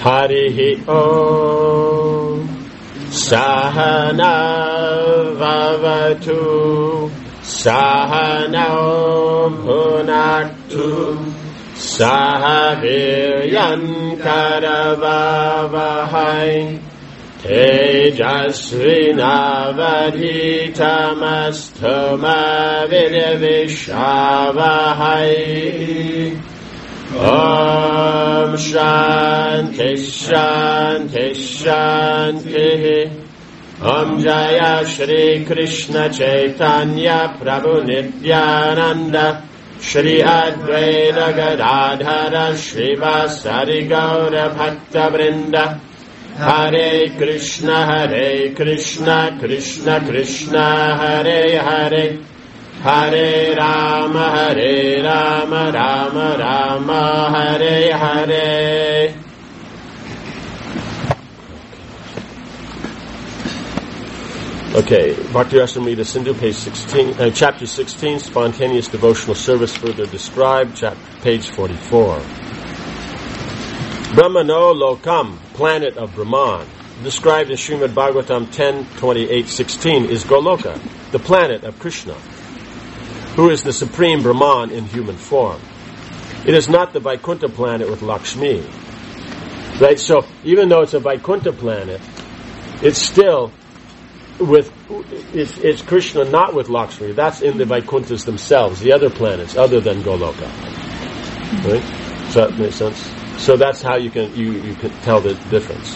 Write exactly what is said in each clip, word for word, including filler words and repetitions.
Harihi Om Sahana Vavatu Sahana Bhunaktu Sahaviryan Karavavahai Tejasvinavadhitamastu Virishavahai. Om Shanti Shanti Shanti. Om Jaya Shri Krishna Chaitanya Prabhu Nityananda Shri Advaita Gadadhara Shri Vasari Gaura Bhakta Vrinda. Hare Krishna Hare Krishna Krishna Krishna Hare Hare Hare Rama Hare Rama Rama Rama Hare Hare. Okay, Bhakti Rasamrita Sindhu, page sixteen, uh, chapter sixteen, spontaneous devotional service further described, chapter, page forty-four. Brahmano Lokam, planet of Brahman, described in Srimad Bhagavatam ten twenty-eight sixteen, is Goloka, the planet of Krishna, who is the supreme Brahman in human form. It is not the Vaikuntha planet with Lakshmi. Right? So, even though it's a Vaikuntha planet, it's still with, it's, it's Krishna not with Lakshmi. That's in the Vaikunthas themselves, the other planets, other than Goloka. Right? Does that make sense? So that's how you can, you, you can tell the difference.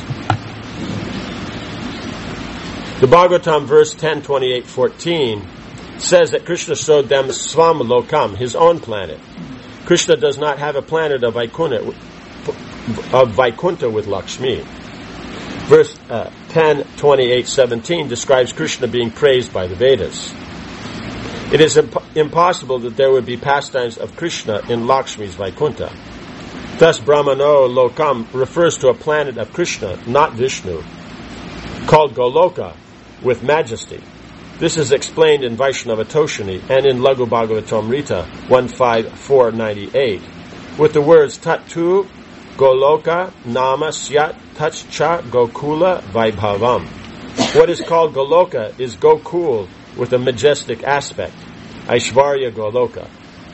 The Bhagavatam verse ten twenty-eight fourteen says that Krishna showed them Swam Lokam, his own planet. Krishna does not have a planet of Vaikuntha, of Vaikuntha with Lakshmi. Verse uh, ten twenty-eight seventeen describes Krishna being praised by the Vedas. It is imp- impossible that there would be pastimes of Krishna in Lakshmi's Vaikuntha. Thus, Brahmano Lokam refers to a planet of Krishna, not Vishnu, called Goloka, with majesty. This is explained in Vaishnava Toshini and in Laghu Bhagavatamrita one five four ninety-eight with the words Tatu Goloka Nama Syat Tachcha Gokula Vaibhavam. What is called Goloka is Gokul with a majestic aspect, Aishvarya Goloka.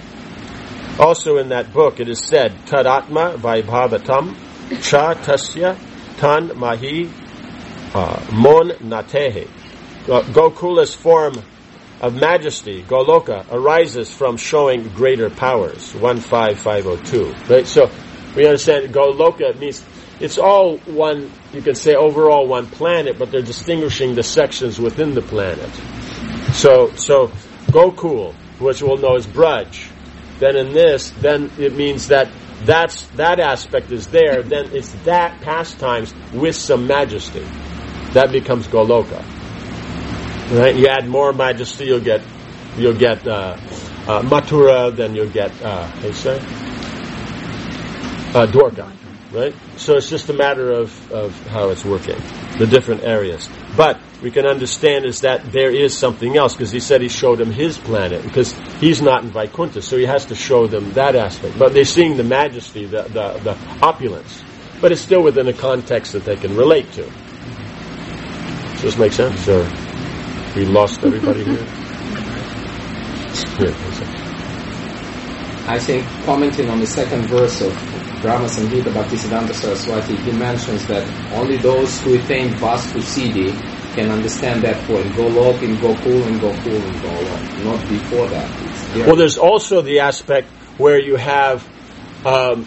Also in that book it is said, Tadatma Vaibhavatam Cha Tasya Tan Mahi uh, Mon Natehe. Gokula's form of majesty, Goloka, arises from showing greater powers, one five five oh two. Right? So we understand Goloka means it's all one, you can say overall one planet, but they're distinguishing the sections within the planet. So, so Gokul, which we'll know as Braj, then in this, then it means that that's, that aspect is there, then it's that pastimes with some majesty. That becomes Goloka. Right? You add more majesty, you'll get, you'll get, uh, uh, Mathura, then you'll get, uh, how you say? Uh, Dwarka. Right? So it's just a matter of, of how it's working, the different areas. But we can understand is that there is something else, because he said he showed them his planet, because he's not in Vaikuntha, so he has to show them that aspect. But they're seeing the majesty, the, the, the opulence. But it's still within a context that they can relate to. Does this make sense? Or we lost everybody here? Here, I think, commenting on the second verse of Brahma Samhita Bhaktisiddhanta Saraswati, he mentions that only those who attain Vastu Siddhi can understand that point. Golok in Gokul and Gokul in Golok. Not before that. It's well, there's also the aspect where you have um,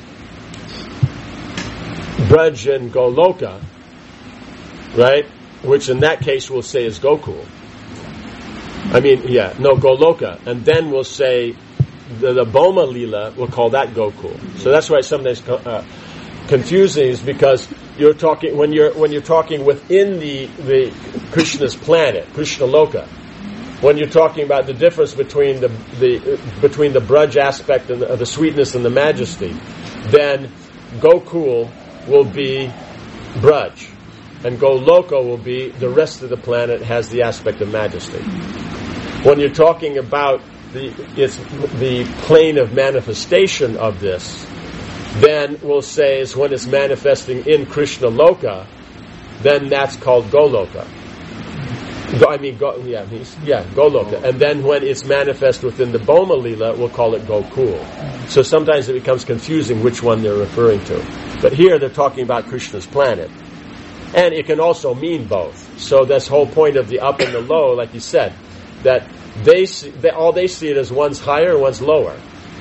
Braj and Goloka, right? Which in that case we'll say is Gokul. I mean, yeah, no, Goloka. And then we'll say the, the Boma Lila, we'll call that Gokul. So that's why sometimes uh, confusing is because you're talking when you're when you're talking within the the Krishna's planet, Krishna Loka. When you're talking about the difference between the the uh, between the Braj aspect and the, uh, the sweetness and the majesty, then Gokul will be Braj, and Goloka will be the rest of the planet has the aspect of majesty. When you're talking about the it's the plane of manifestation of this, then we'll say is when it's manifesting in Krishna Loka, then that's called Goloka. Go, I mean, go, yeah, he's, yeah, Goloka. And then when it's manifest within the Boma Lila, we'll call it Gokul. So sometimes it becomes confusing which one they're referring to. But here they're talking about Krishna's planet. And it can also mean both. So this whole point of the up and the low, like you said, that they, see, they all they see it as one's higher and one's lower.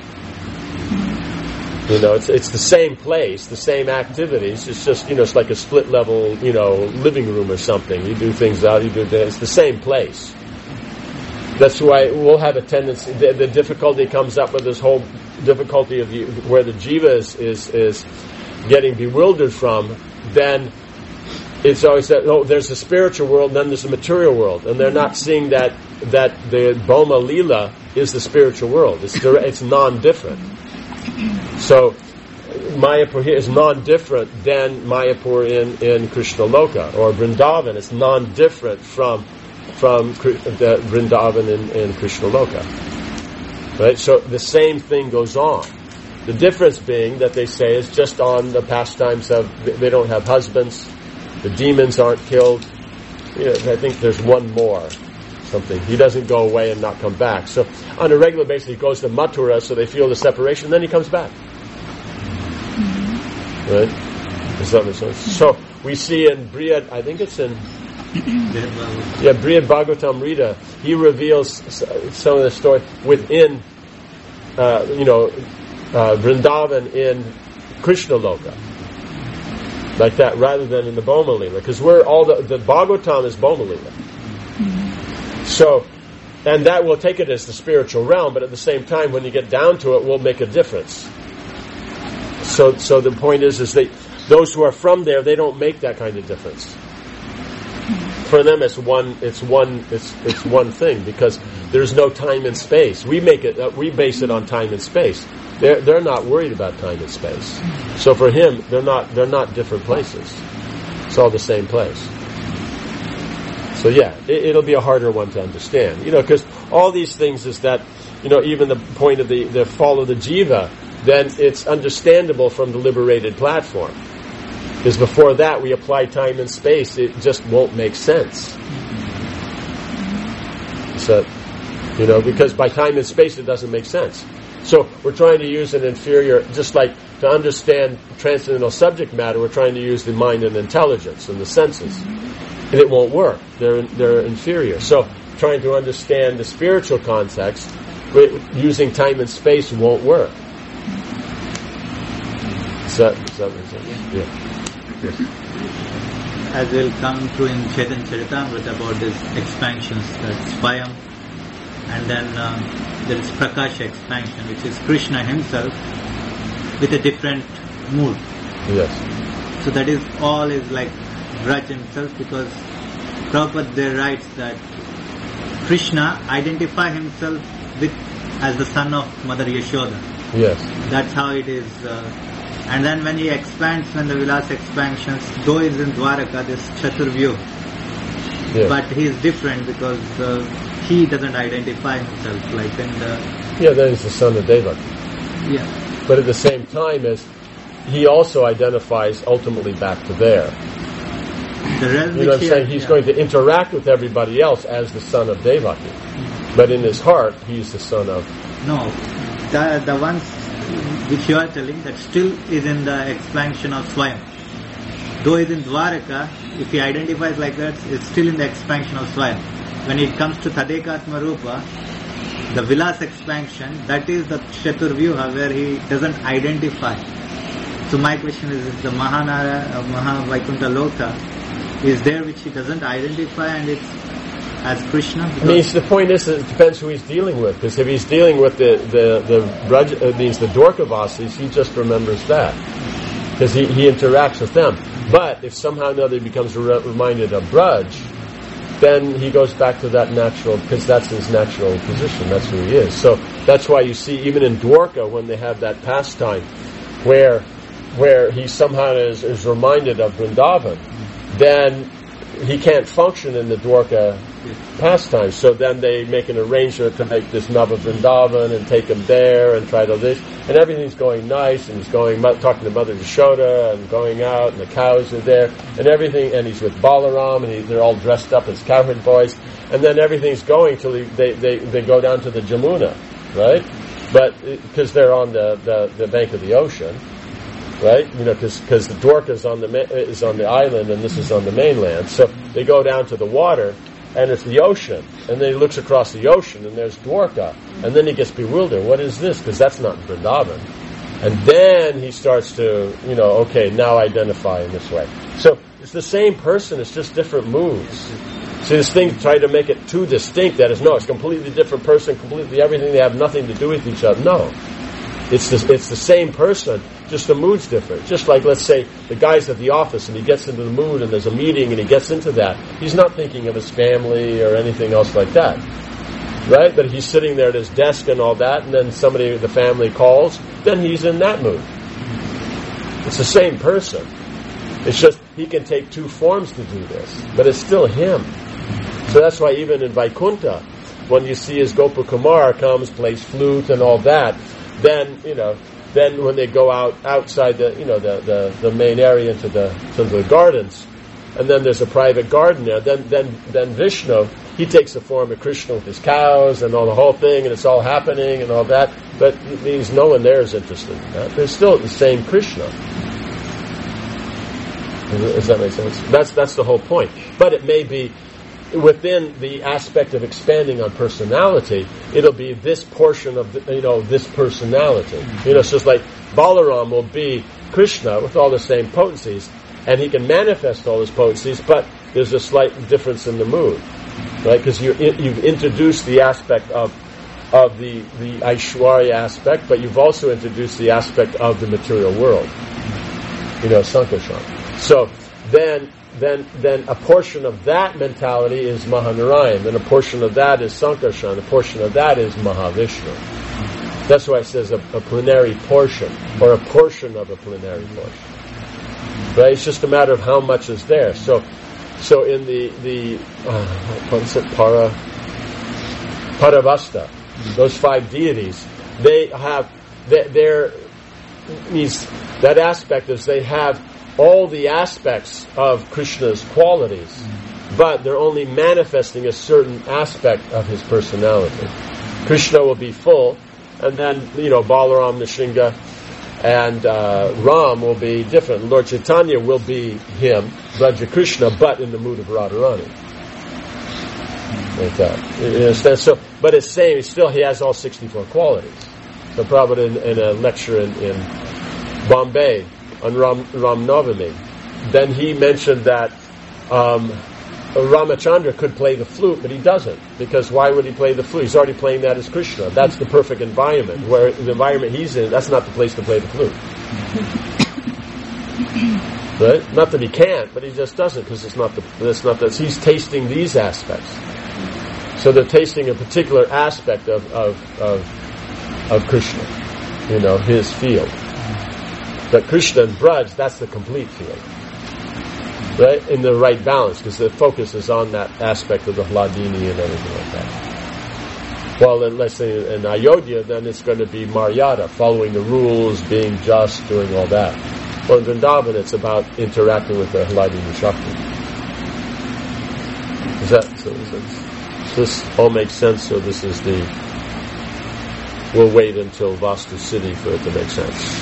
You know, it's it's the same place, the same activities. It's just, you know, it's like a split level, you know, living room or something. You do things out, you do this. It's the same place. That's why we'll have a tendency. The, the difficulty comes up with this whole difficulty of you, where the jiva is, is is getting bewildered from. Then it's always that, oh, there's a spiritual world, and then there's a material world, and they're not seeing that that the Boma Lila is the spiritual world. It's it's non-different. So Mayapur here is non-different than Mayapur in, in Krishna Loka, or Vrindavan. It's non-different from from the Vrindavan in, in Krishna Loka. Right? So the same thing goes on. The difference being that they say is just on the pastimes of, they don't have husbands, the demons aren't killed. You know, I think there's one more. Something. He doesn't go away and not come back. So on a regular basis he goes to Mathura, so they feel the separation, then he comes back. Mm-hmm. Right? Is that what so, so we see in Brihad, I think it's in yeah, Brihad Bhagavatam Rita, he reveals some of the story within uh, you know uh, Vrindavan in Krishna Loka. Like that, rather than in the Boma Lila. Because we're all the, the Bhagavatam is Boma Lila. So, and that will take it as the spiritual realm, but at the same time, when you get down to it, will make a difference. So, so the point is, is they, those who are from there, they don't make that kind of difference. For them, it's one, it's one, it's it's one thing, because there's no time and space. We make it, uh, we base it on time and space. They're they're not worried about time and space. So for him, they're not they're not different places. It's all the same place. So yeah, it, it'll be a harder one to understand. You know, because all these things is that, you know, even the point of the, the fall of the jiva, then it's understandable from the liberated platform. Because before that, we apply time and space, it just won't make sense. So, you know, because by time and space, it doesn't make sense. So we're trying to use an inferior, just like to understand transcendental subject matter, we're trying to use the mind and intelligence and the senses. And it won't work. They're they're inferior. So trying to understand the spiritual context using time and space won't work. Is that, is that what you're saying? Yeah. Yes. As will come through in Chaitanya Charitamrita about these expansions, that's Swayam, and then uh, there is Prakasha expansion, which is Krishna himself with a different mood. Yes. So that is all is like Braj himself, because Prabhupada there writes that Krishna identify himself with as the son of Mother Yashoda. Yes. That's how it is. Uh, and then when he expands, when the Vilas expansions, though he's in Dwaraka, this Chaturvyu, yes. But he is different because uh, he doesn't identify himself like in the... Yeah, then he's the son of Devaki. Yeah. But at the same time, as he also identifies ultimately back to there. The realm, you know what I'm saying? He's yeah. going to interact with everybody else as the son of Devaki. Mm-hmm. But in his heart, he's the son of... No, the the ones which you are telling, that still is in the expansion of Swayam. Though he's in Dwaraka, if he identifies like that, it's still in the expansion of Swayam. When it comes to Tadekatma Rupa, the Vilas expansion, that is the Chaturvyuha where he doesn't identify. So my question is, is the Mahanara, uh, Maha Vaikuntha Loka is there which he doesn't identify and it's as Krishna? I mean, the point is, it depends who he's dealing with. Because if he's dealing with the the the Braj, uh, means the Dwarkavasis, he just remembers that because he, he interacts with them. But if somehow or another he becomes re- reminded of Braj, then he goes back to that natural, because that's his natural position. That's who he is. So that's why you see even in Dwarka when they have that pastime where where he somehow is, is reminded of Vrindavan, then he can't function in the Dwarka pastime. So then they make an arrangement to make this Nava Vrindavan and take him there and try to this. And everything's going nice, and he's going, talking to Mother Yashoda and going out, and the cows are there, and everything, and he's with Balaram, and he, they're all dressed up as cowherd boys. And then everything's going till he, they, they, they go down to the Jamuna, right? But, because they're on the, the, the bank of the ocean. Right, you know, because the Dwarka is on the ma- is on the island and this is on the mainland. So they go down to the water, and it's the ocean. And then he looks across the ocean, and there's Dwarka. And then he gets bewildered. What is this? Because that's not Vrindavan. And then he starts to, you know, okay, now identify in this way. So it's the same person. It's just different moods. See, this thing tried to make it too distinct. That is, no, it's a completely different person, completely everything. They have nothing to do with each other. No. It's the, it's the same person, just the mood's different. Just like, let's say, the guy's at the office and he gets into the mood and there's a meeting and he gets into that. He's not thinking of his family or anything else like that. Right? But he's sitting there at his desk and all that, and then somebody, the family calls, then he's in that mood. It's the same person. It's just, he can take two forms to do this, but it's still him. So that's why even in Vaikuntha, when you see his Gopakumar comes, plays flute and all that, then, you know, then when they go out outside the, you know, the, the, the main area into the to the gardens, and then there's a private garden there, then then then Vishnu, he takes the form of Krishna with his cows and all the whole thing, and it's all happening and all that, but it means no one there is interested in that. They're still the same Krishna. Does that make sense? That's that's the whole point. But it may be within the aspect of expanding on personality, it'll be this portion of the, you know, this personality. You know, it's just like Balaram will be Krishna with all the same potencies, and he can manifest all his potencies, but there's a slight difference in the mood, right? Because you you've introduced the aspect of of the the Aishwarya aspect, but you've also introduced the aspect of the material world. You know, Sankarshan. So then. Then, then a portion of that mentality is Mahanarayan. Then a portion of that is Sankarshan. A portion of that is Mahavishnu. That's why it says a, a plenary portion, or a portion of a plenary portion. Right? It's just a matter of how much is there. So, so in the the uh, what is it? Para Paravasta, those five deities, they have they, they're means that aspect is they have all the aspects of Krishna's qualities, but they're only manifesting a certain aspect of his personality. Krishna will be full, and then, you know, Balaram, Nishinga, and uh, Ram will be different. Lord Chaitanya will be him, Braja Krishna, but in the mood of Radharani. Like that. You understand? So, but it's same, still he has all sixty-four qualities. So Prabhupada in, in a lecture in, in Bombay, on Ram, Ram Navami, then he mentioned that um, Ramachandra could play the flute, but he doesn't, because why would he play the flute? He's already playing that as Krishna. That's the perfect environment. Where the environment he's in, that's not the place to play the flute. Right? Not that he can't, but he just doesn't, because it's not the. That's not that. He's tasting these aspects. So they're tasting a particular aspect of of of, of Krishna, you know, his field. But Krishna and Braj, that's the complete field. Right? In the right balance, because the focus is on that aspect of the Hladini and everything like that. Well, then, let's say in Ayodhya, then it's going to be Maryada, following the rules, being just, doing all that. Well, in Vrindavan, it's about interacting with the Hladini Shakti. Is that, so is that, this all makes sense, so this is the... We'll wait until Vastu City for it to make sense.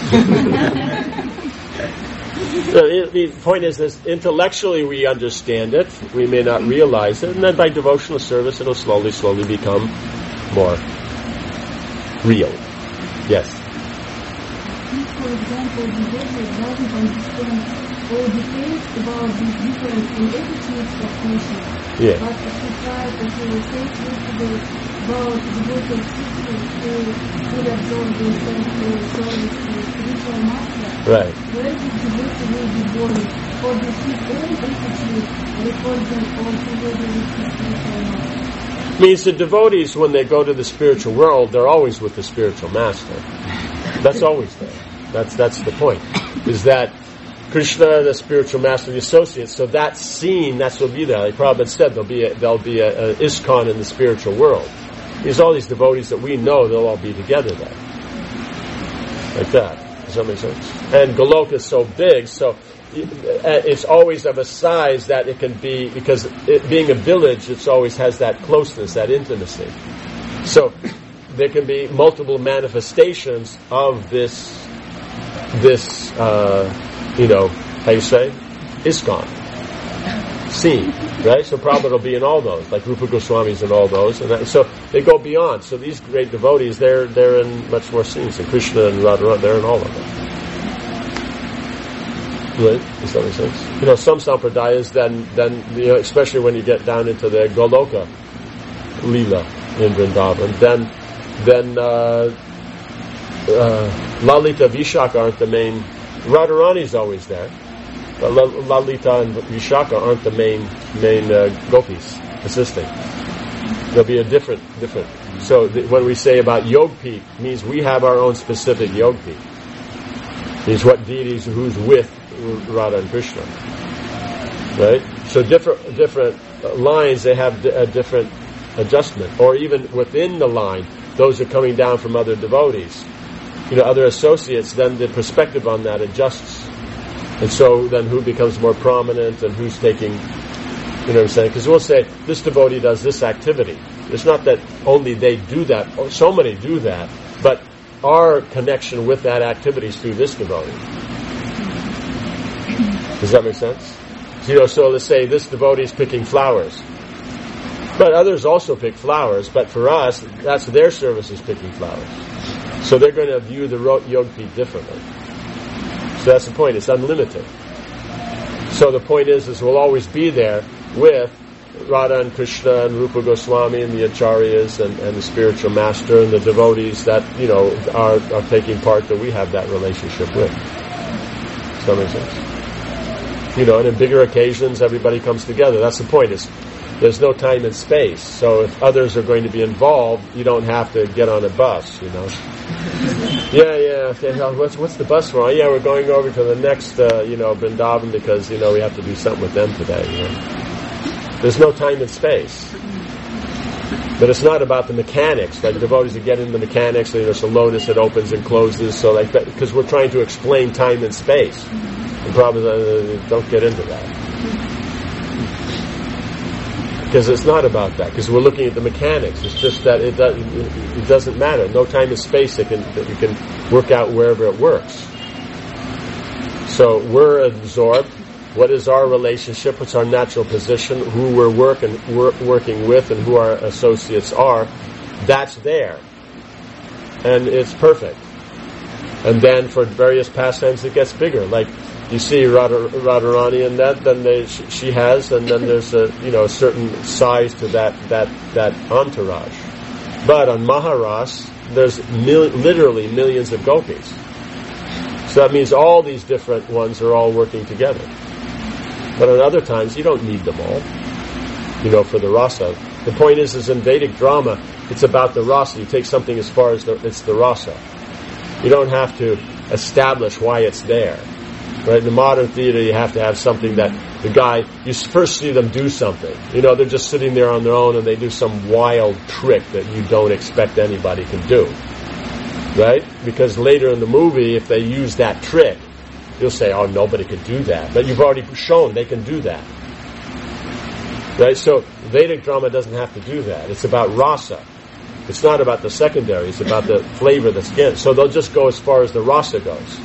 the, the point is this, intellectually we understand it, we may not realize it, and then by devotional service it'll slowly, slowly become more real. Yes? For example, the devotee doesn't understand all details about these different attitudes of Krishna. Yeah. But if you try, as you were saying yesterday, about devoted sisters who would absorb themselves through service to spiritual master, right. Where the devotee will be born, or does his own attitude record them all together with the spiritual master? Means the devotees, when they go to the spiritual world, they're always with the spiritual master. That's always there. That's that's the point. Is that Krishna, the spiritual master, the associates. So that scene, that's what will be there. Like Prabhupada said, there'll be a, there'll be a, a ISKCON in the spiritual world. There's all these devotees that we know, they'll all be together there. Like that. Does that make sense? And Goloka is so big, so it's always of a size that it can be, because it being a village, it always has that closeness, that intimacy. So there can be multiple manifestations of this, this, uh, you know, how you say, ISKCON scene, right? So Prabhupada will be in all those, like Rupa Goswami's in all those, and that, so they go beyond. So these great devotees, they're they're in much more scenes. And Krishna and Radharani, they're in all of them. Right? Does that make sense? You know, some sampradayas, then, then you know, especially when you get down into the Goloka Leela in Vrindavan, then then uh, uh, Lalita Vishaka aren't the main. Radharani's always there, but Lalita and Vishaka aren't the main main uh, gopis assisting. There'll be a different different. So th- when we say about Yogpi, it means we have our own specific Yogpi. It means what deities who's with Radha and Krishna, right? So different different lines, they have d- a different adjustment, or even within the line, those are coming down from other devotees, you know, other associates. Then the perspective on that adjusts, and so then who becomes more prominent and who's taking, you know what I'm saying? Because we'll say this devotee does this activity. It's not that only they do that; so many do that, but our connection with that activity is through this devotee. Does that make sense? You know, so let's say this devotee is picking flowers, but others also pick flowers, but for us, that's their service is picking flowers. So they're going to view the Yogpi differently. So that's the point, it's unlimited. So the point is, is we'll always be there with Radha and Krishna and Rupa Goswami and the Acharyas and, and the spiritual master and the devotees that, you know, are, are taking part, that we have that relationship with. Does that make sense? You know, and in bigger occasions, everybody comes together. That's the point. Is there's no time and space. So if others are going to be involved, you don't have to get on a bus. You know. Yeah, yeah. Okay. What's what's the bus for? Oh, yeah, we're going over to the next, uh, you know, Vrindavan because you know we have to do something with them today. You know? There's no time and space. But it's not about the mechanics. Like devotees that get into the mechanics, you know, there's a lotus that opens and closes. So like that, because we're trying to explain time and space. The problem is, uh, don't get into that. Because it's not about that. Because we're looking at the mechanics. It's just that it, does, it doesn't matter. No time and space that can that you can work out wherever it works. So we're absorbed. What is our relationship? What's our natural position? Who we're working work, working with, and who our associates are? That's there, and it's perfect. And then for various pastimes, it gets bigger. Like you see Radha, Radharani and that, then they, she, she has, and then there's a you know a certain size to that that that entourage. But on Maharas, there's mil, literally millions of gopis. So that means all these different ones are all working together. But on other times, you don't need them all, you know, for the rasa. The point is, is in Vedic drama, it's about the rasa. You take something as far as the, it's the rasa. You don't have to establish why it's there. Right? In the modern theater, you have to have something that the guy, you first see them do something. You know, they're just sitting there on their own and they do some wild trick that you don't expect anybody can do. Right? Because later in the movie, if they use that trick, you'll say, oh, nobody could do that. But you've already shown they can do that. Right? So Vedic drama doesn't have to do that. It's about rasa. It's not about the secondary. It's about the flavor that's in. So they'll just go as far as the rasa goes.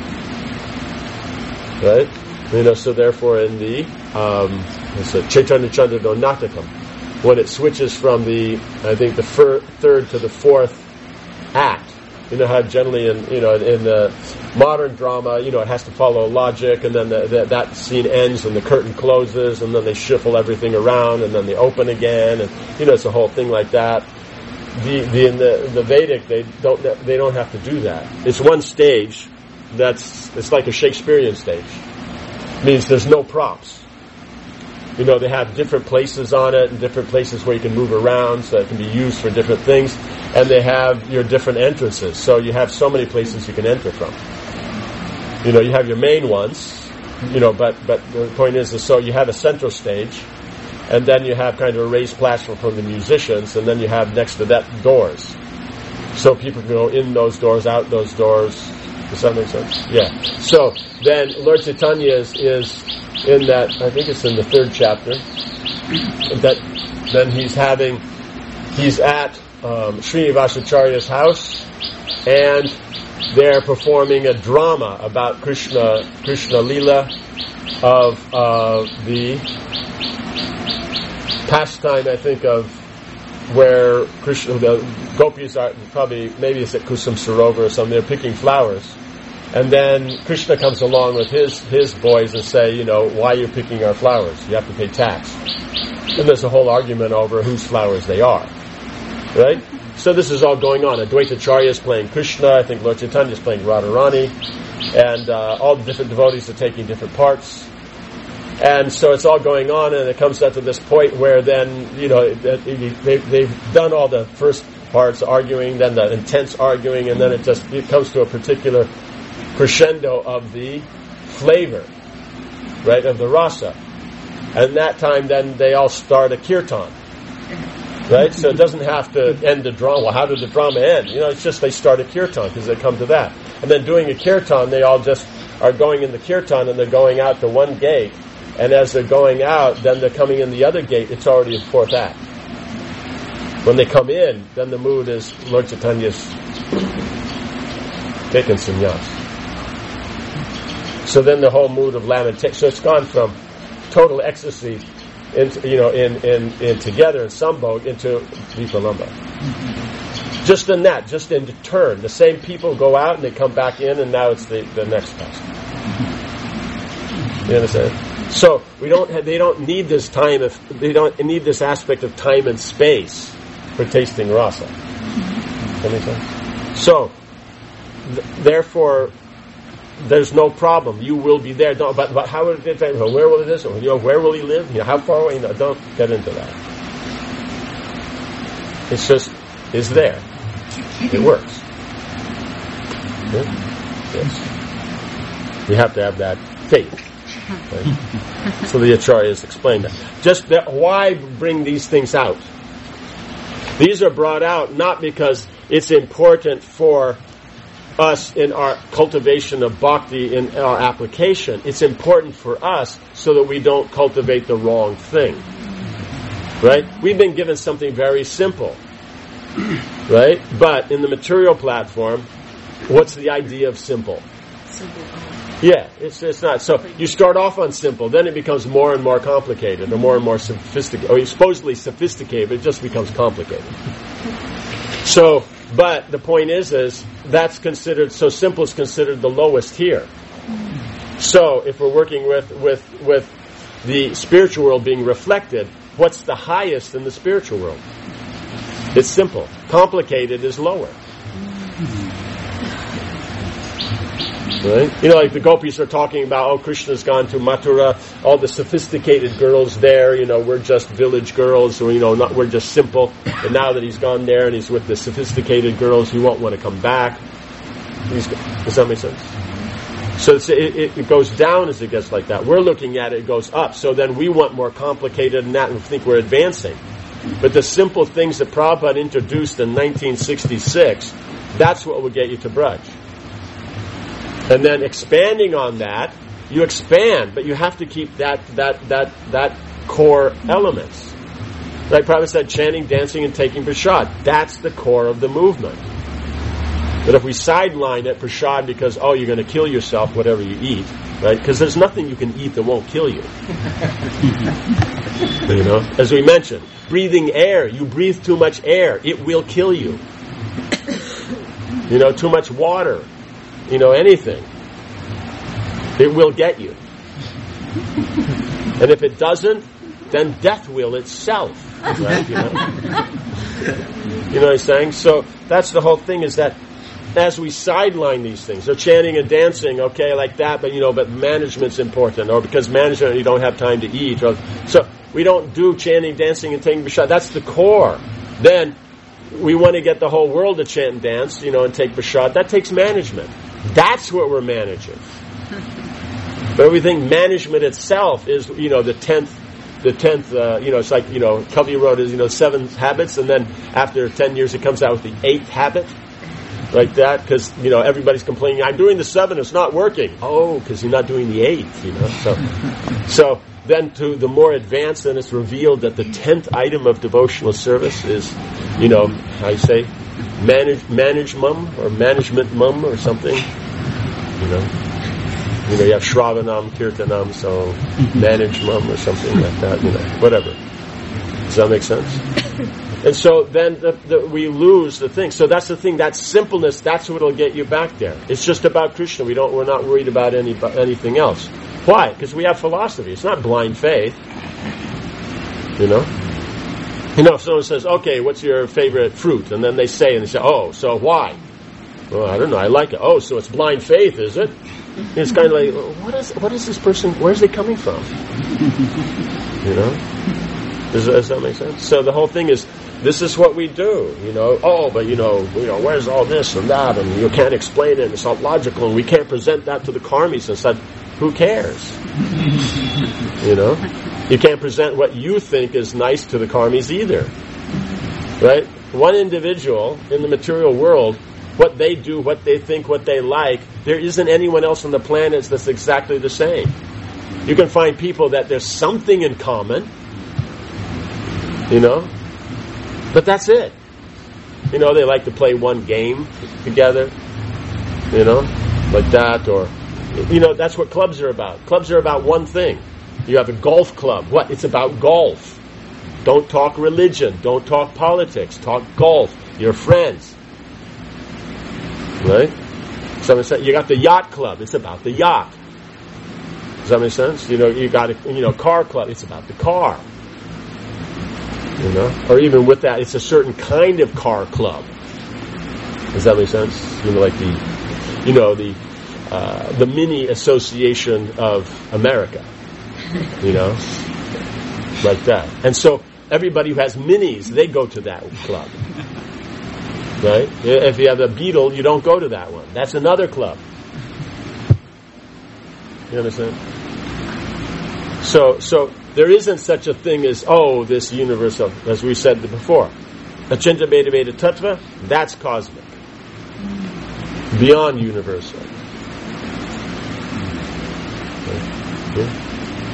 Right? You know, so therefore in the um, it's a Chaitanya Chandra Natakam, when it switches from the, I think, the fir- third to the fourth act, you know how generally in you know in the modern drama, you know, it has to follow logic, and then the, the, that scene ends and the curtain closes, and then they shuffle everything around, and then they open again, and you know it's a whole thing like that. The, the in the the Vedic, they don't they don't have to do that. It's one stage. That's it's like a Shakespearean stage. It means there's no props. You know, they have different places on it and different places where you can move around, so it can be used for different things. And they have your different entrances. So you have so many places you can enter from. You know, you have your main ones, you know, but but the point is, is so you have a central stage, and then you have kind of a raised platform for the musicians, and then you have next to that doors, so people can go in those doors, out those doors. Does that make sense? Yeah. So then Lord Chaitanya is, is in that, I think it's in the third chapter, that then he's having, he's at um, Srinivasacharya's house, and they're performing a drama about Krishna, Krishna Leela of uh, the pastime, I think, of where Krishna, the gopis are, probably, maybe it's at Kusum Sarovar or something, they're picking flowers. And then Krishna comes along with his, his boys and say, you know, why are you picking our flowers? You have to pay tax. And there's a whole argument over whose flowers they are. Right? So this is all going on. Advaita Acharya is playing Krishna. I think Lord Chaitanya is playing Radharani. And uh, all the different devotees are taking different parts. And so it's all going on, and it comes up to this point where then, you know, they, they've done all the first parts arguing, then the intense arguing, and then it just it comes to a particular crescendo of the flavor, right, of the rasa. And that time then they all start a kirtan. Right? So it doesn't have to end the drama. Well, how did the drama end? You know, it's just they start a kirtan because they come to that. And then doing a kirtan, they all just are going in the kirtan and they're going out to one gate. And as they're going out, then they're coming in the other gate. It's already in fourth act. When they come in, then the mood is Lord Chaitanya's taken sannyas. So then the whole mood of lamentation. So it's gone from total ecstasy, in, you know, in, in, in together in Sambhog into Vipalamba. Mm-hmm. Just in that, just in the turn. The same people go out and they come back in, and now it's the, the next person. Mm-hmm. You understand? So we don't have, they don't need this time if they don't need this aspect of time and space for tasting rasa. Mm-hmm. That makes sense? So th- therefore there's no problem. You will be there. Don't, but, but how will it? Where will it is? You know, where will he live? You know, how far away? You know, don't get into that. It's just is there. It works. Yeah? Yes. You have to have that faith. Right? So the Acharyas explained that. Just that, why bring these things out? These are brought out not because it's important for us in our cultivation of bhakti, in our application. It's important for us so that we don't cultivate the wrong thing. Right? We've been given something very simple. Right? But in the material platform, what's the idea of simple? Simple. Yeah, it's it's not. So you start off on simple, then it becomes more and more complicated, or more and more sophisticated, or supposedly sophisticated, but it just becomes complicated. So, but the point is, is that's considered, so simple is considered the lowest here. So, if we're working with, with, with the spiritual world being reflected, what's the highest in the spiritual world? It's simple. Complicated is lower. Right? You know, like the gopis are talking about, oh, Krishna's gone to Mathura, all the sophisticated girls there, you know, we're just village girls, or, you know, not, we're just simple. And now that he's gone there and he's with the sophisticated girls, he won't want to come back. He's, does that make sense? So it's, it, it goes down as it gets like that. We're looking at it, it goes up. So then we want more complicated than that and think we're advancing. But the simple things that Prabhupada introduced in nineteen sixty-six, that's what will get you to Braj. And then expanding on that, you expand, but you have to keep that that that that core elements. Like Prabhupada said, chanting, dancing, and taking prasad. That's the core of the movement. But if we sideline it, prasad, because, oh, you're going to kill yourself, whatever you eat, right? Because there's nothing you can eat that won't kill you. You know, as we mentioned, breathing air, you breathe too much air, it will kill you. You know, too much water, you know, anything, it will get you. And if it doesn't, then death will itself. Right? You know? You know what I'm saying? So that's the whole thing, is that as we sideline these things, so chanting and dancing, okay, like that, but you know, but management's important, or because management, you don't have time to eat, or, so we don't do chanting, dancing, and taking prasad. That's the core. Then we want to get the whole world to chant and dance, you know, and take prasad. That takes management. That's what we're managing. But we think management itself is, you know, the tenth, the tenth, uh, you know, it's like, you know, Covey wrote is, you know, seven habits, and then after ten years it comes out with the eighth habit, like that, because, you know, everybody's complaining, I'm doing the seven, it's not working. Oh, because you're not doing the eighth, you know, so, so then to the more advanced, then it's revealed that the tenth item of devotional service is, you know, how you say, manage, manage mum, or management mum, or something, you know. You know, you have Shravanam, Kirtanam, so manage mum or something like that, you know, whatever. Does that make sense? And so then the, the, we lose the thing. So that's the thing, that simpleness, that's what will get you back there. It's just about Krishna. We don't, we're not worried about any anything else. Why? Because we have philosophy. It's not blind faith. You know? You know, if someone says, okay, what's your favorite fruit? And then they say, and they say, oh, so why? Well, I don't know, I like it. Oh, so it's blind faith, is it? It's kind of like, what is what is this person, where's they coming from? You know? Does, does that make sense? So the whole thing is, this is what we do, you know. Oh, but you know, you know, where's all this and that, and you can't explain it, and it's not logical, and we can't present that to the karmis and such. Who cares? You know? You can't present what you think is nice to the karmis either. Right? One individual in the material world, what they do, what they think, what they like, there isn't anyone else on the planet that's exactly the same. You can find people that there's something in common, you know, but that's it. You know, they like to play one game together, you know, like that, or, you know, that's what clubs are about. Clubs are about one thing. You have a golf club. What? It's about golf. Don't talk religion. Don't talk politics. Talk golf. You're friends. Right? Someone said, you got the yacht club. It's about the yacht. Does that make sense? You know, you got a, you know, car club. It's about the car. You know? Or even with that, it's a certain kind of car club. Does that make sense? You know, like the, you know, the, uh, the mini association of America. You know? Like that. And so, everybody who has minis, they go to that club. Right? If you have a Beetle, you don't go to that one. That's another club. You understand? So, so there isn't such a thing as, oh, this universe of, as we said before, Achinta Beta Beta Tattva, that's cosmic. Beyond universal. Yeah.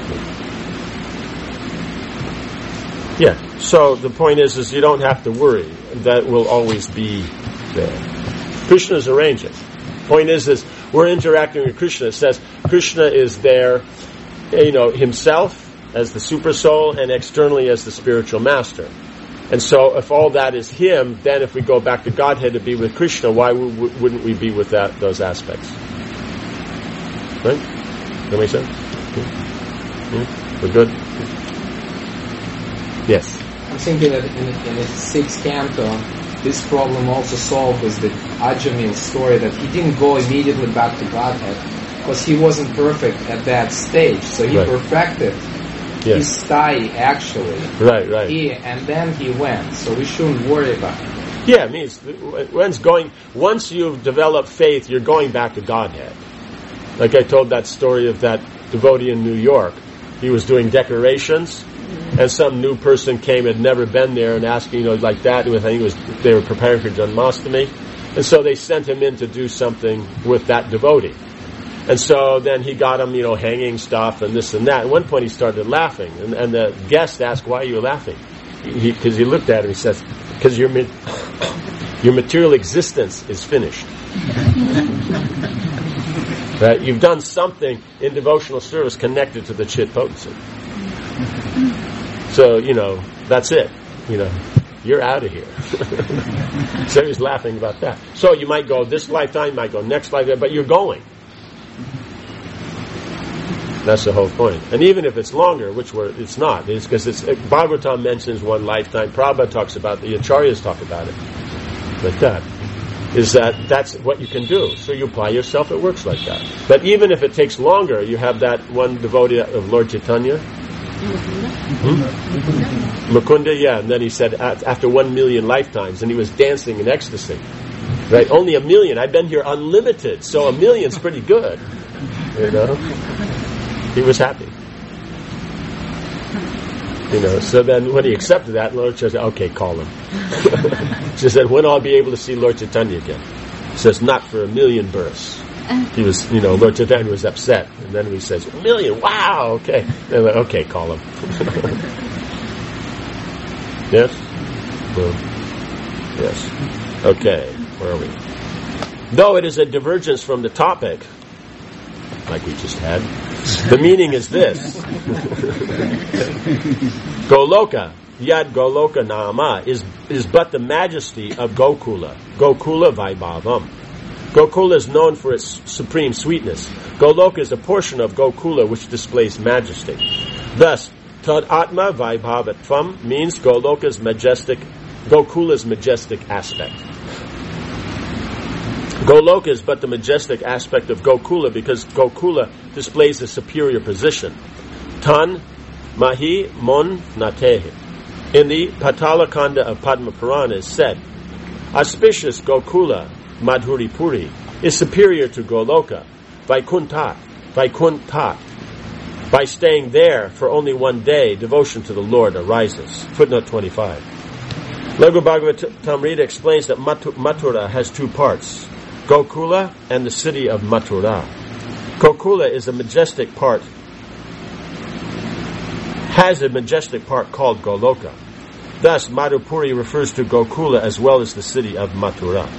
Yeah. So the point is, is you don't have to worry. That will always be there. Krishna's arranging. Point is, is we're interacting with Krishna. It says Krishna is there, you know, himself as the super soul and externally as the spiritual master. And so, if all that is him, then if we go back to Godhead to be with Krishna, why w- w- wouldn't we be with that those aspects? Right? That make sense? Yeah. We're good. Yes. I'm thinking that in, in the sixth canto, this problem also solved with the Ajamil story, that he didn't go immediately back to Godhead because he wasn't perfect at that stage. So he right. perfected yeah. his stai actually. Right, right. He, and then he went. So we shouldn't worry about it. Yeah, it means once going, once you've developed faith, you're going back to Godhead. Like I told that story of that devotee in New York. He was doing decorations. And some new person came, had never been there, and asking, you know, like that. I think it was they were preparing for Janmashtami, and so they sent him in to do something with that devotee. And so then he got him, you know, hanging stuff and this and that. At one point, he started laughing, and, and the guest asked, "Why are you laughing?" Because he, he looked at him. He says, "Because your your material existence is finished." Right? You've done something in devotional service connected to the Chit potency. So, you know, that's it. You know, you're out of here. So he's laughing about that. So you might go this lifetime, you might go next lifetime, but you're going. That's the whole point. And even if it's longer, which we're, it's not, it's because it's, Bhagavatam mentions one lifetime, Prabhupada talks about, the Acharyas talk about it. Like that. Is that that's what you can do. So you apply yourself, it works like that. But even if it takes longer, you have that one devotee of Lord Chaitanya, Hmm? Mukunda, yeah, and then he said after one million lifetimes, and he was dancing in ecstasy. Right? Only a million. I've been here unlimited, so a million's pretty good. You know? He was happy. You know, so then when he accepted that, Lord says, okay, call him. She said, when I'll be able to see Lord Chaitanya again? He says, not for a million births. He was, you know, Lord Chaitanya was upset. And then he says, a million, wow, okay. And like, okay, call him. Yes? Well, yes. Okay, where are we? Though it is a divergence from the topic, like we just had, the meaning is this. Goloka, Yad Goloka Nama, is, is but the majesty of Gokula. Gokula Vaibhavam. Gokula is known for its supreme sweetness. Goloka is a portion of Gokula which displays majesty. Thus, Tad Atma Vaibhavatvam means Goloka's majestic, Gokula's majestic aspect. Goloka is but the majestic aspect of Gokula because Gokula displays a superior position. Tan Mahi Mon Natehi. In the Patala Kanda of Padma Purana is said, auspicious Gokula, Madhuri Puri, is superior to Goloka, Vaikuntat, Vaikuntat. By staying there for only one day, devotion to the Lord arises. Footnote twenty-five. Laghu Bhagavatamrita explains that Mathura has two parts, Gokula and the city of Mathura. Gokula is a majestic part, has a majestic part called Goloka. Thus, Madhupuri refers to Gokula as well as the city of Mathura.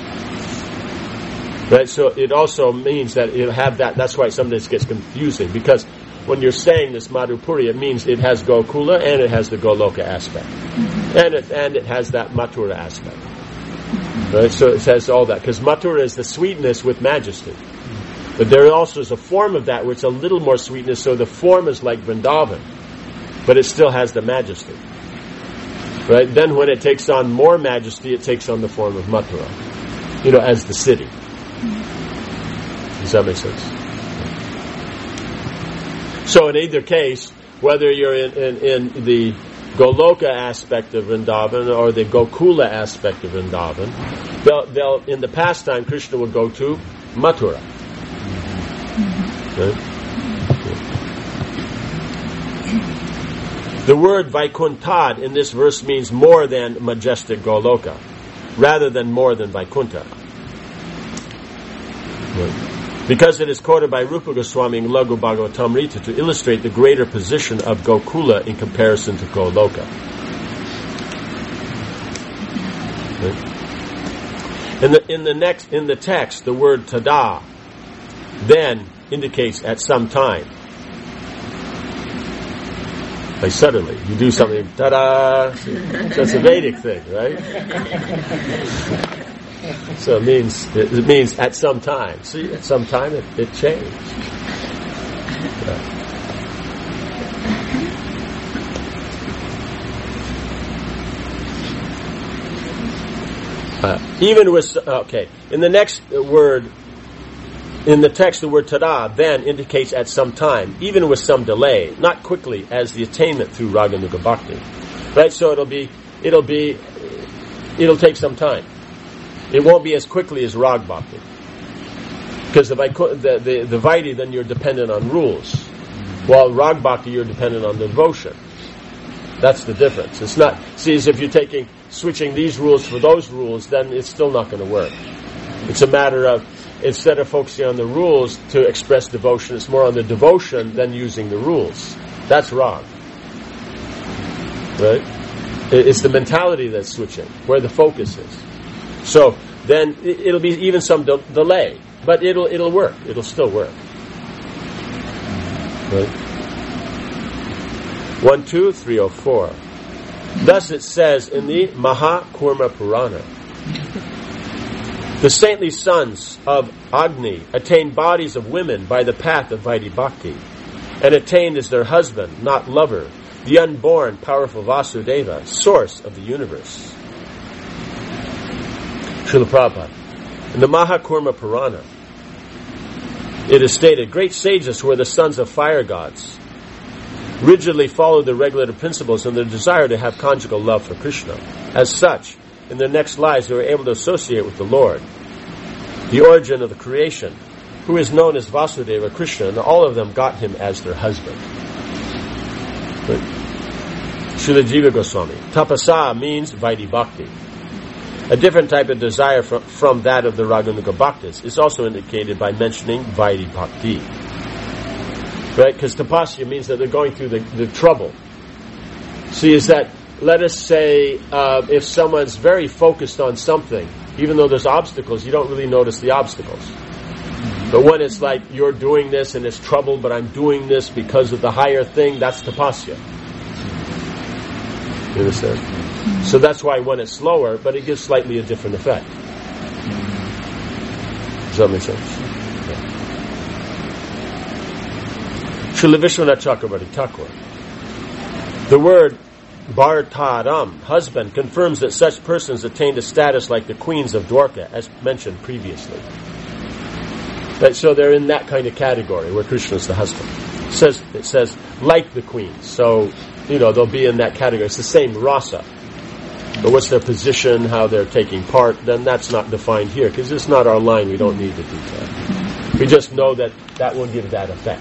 Right, so it also means that it'll have that, that's why sometimes it gets confusing, because when you're saying this Madhupuri, it means it has Gokula and it has the Goloka aspect. Mm-hmm. And it and it has that Mathura aspect. Right, so it has all that, because Mathura is the sweetness with majesty. But there also is a form of that where it's a little more sweetness, so the form is like Vrindavan, but it still has the majesty. Right? Then when it takes on more majesty, it takes on the form of Mathura, you know, as the city. Does that make sense? So in either case, whether you're in, in, in the Goloka aspect of Vrindavan or the Gokula aspect of Vrindavan, they'll, they'll, in the pastime, Krishna will go to Mathura. Right? The word Vaikuntad in this verse means more than majestic Goloka, rather than more than Vaikuntha. Right. Because it is quoted by Rupa Goswami in Laghu Bhagavatamrita to illustrate the greater position of Gokula in comparison to Goloka. Right. In the in the next in the text, the word tada then indicates at some time. Like suddenly, you do something, ta-da! So it's a Vedic thing, right? So it means it, it means at some time. See, at some time it, it changed. Yeah. Uh, even with okay, in the next word, in the text, the word tada then indicates at some time, even with some delay, not quickly as the attainment through Raganuga Bhakti. Right? So it'll be, it'll be, it'll take some time. It won't be as quickly as Rag Bhakti. Because the, the, the, the Vaidhi, then you're dependent on rules. While Rag Bhakti, you're dependent on devotion. That's the difference. It's not, see, as if you're taking, switching these rules for those rules, then it's still not going to work. It's a matter of, instead of focusing on the rules to express devotion, it's more on the devotion than using the rules. That's wrong. Right? It's the mentality that's switching, where the focus is. So then it'll be even some de- delay, but it'll it'll work. It'll still work. Right? One, two, three, oh, four. Thus it says in the Mahakurma Purana, the saintly sons of Agni attained bodies of women by the path of Vaidhi Bhakti, and attained as their husband, not lover, the unborn, powerful Vasudeva, source of the universe. Srila Prabhupada. In the Mahakurma Purana, it is stated, great sages who are the sons of fire gods rigidly followed the regulative principles in their desire to have conjugal love for Krishna. As such, in their next lives they were able to associate with the Lord, the origin of the creation, who is known as Vasudeva Krishna, and all of them got him as their husband. But Srila Jiva Goswami. Tapasa means Vaidhi Bhakti. A different type of desire from, from that of the Raganuga Bhaktas is also indicated by mentioning Vaidhi Bhakti. Right? Because tapasya means that they're going through the, the trouble. See, is that, let us say, uh, if someone's very focused on something, even though there's obstacles, you don't really notice the obstacles. But when it's like, you're doing this and it's trouble, but I'm doing this because of the higher thing, that's tapasya. You understand? So that's why when it's slower, but it gives slightly a different effect. Does that make sense? Srila Vishwanath Chakravarti Thakur. The word Bhartaram, husband, confirms that such persons attained a status like the queens of Dwarka, as mentioned previously. But so they're in that kind of category where Krishna is the husband. It says, it says like the queens. So, you know, they'll be in that category. It's the same rasa. But what's their position, how they're taking part, then that's not defined here, because it's not our line. We don't need the detail. We just know that that will give that effect.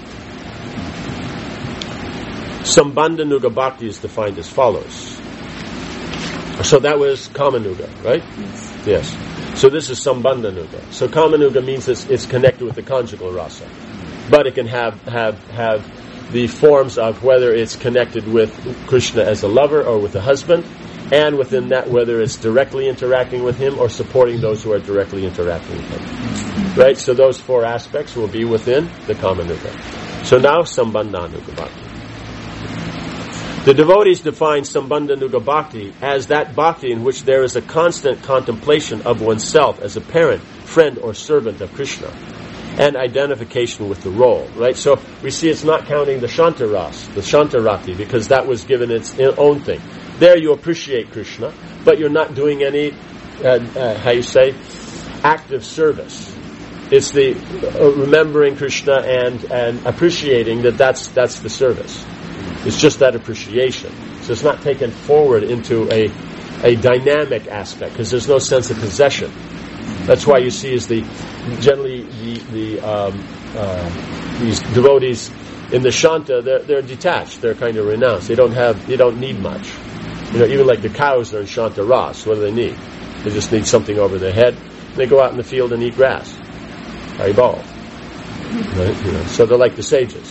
Sambandha Nuga Bhakti is defined as follows. So that was Kamanuga, right? Yes. Yes. So this is Sambandha Nuga. So Kamanuga means it's, it's connected with the conjugal rasa. But it can have, have, have the forms of whether it's connected with Krishna as a lover or with a husband, and within that whether it's directly interacting with him or supporting those who are directly interacting with him. Right? So those four aspects will be within the Kamanuga. So now Sambandha Nuga Bhakti. The devotees define Sambandha Nuga Bhakti as that bhakti in which there is a constant contemplation of oneself as a parent, friend, or servant of Krishna, and identification with the role. Right? So we see it's not counting the Shantaras, the Shantarati, because that was given its own thing. There you appreciate Krishna, but you're not doing any, uh, uh, how you say, active service. It's the uh, remembering Krishna and, and appreciating that that's, that's the service. It's just that appreciation. So it's not taken forward into a a dynamic aspect, because there's no sense of possession. That's why you see is the generally the the um, uh, these devotees in the Shanta, they're, they're detached. They're kind of renounced. They don't have they don't need much. You know, even like the cows are in Shanta Ras. What do they need? They just need something over their head. They go out in the field and eat grass. Haribol. Right? You know, so they're like the sages.